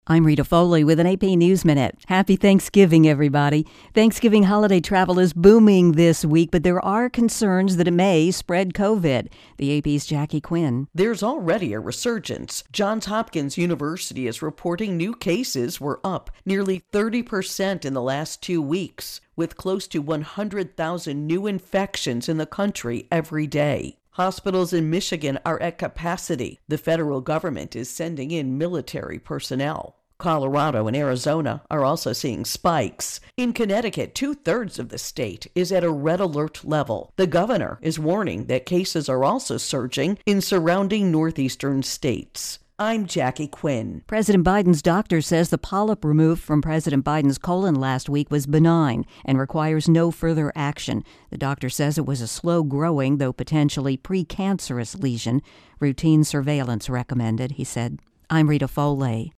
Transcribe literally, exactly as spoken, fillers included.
I'm Rita Foley with an A P News Minute. Happy Thanksgiving, everybody. Thanksgiving holiday travel is booming this week, but there are concerns that it may spread COVID. The A P's Jackie Quinn. There's already a resurgence. Johns Hopkins University is reporting new cases were up nearly thirty percent in the last two weeks, with close to one hundred thousand new infections in the country every day. Hospitals in Michigan are at capacity. The federal government is sending in military personnel. Colorado and Arizona are also seeing spikes. In Connecticut, two-thirds of the state is at a red alert level. The governor is warning that cases are also surging in surrounding northeastern states. I'm Jackie Quinn. President Biden's doctor says the polyp removed from President Biden's colon last week was benign and requires no further action. The doctor says it was a slow-growing, though potentially precancerous lesion. Routine surveillance recommended, he said. I'm Rita Foley.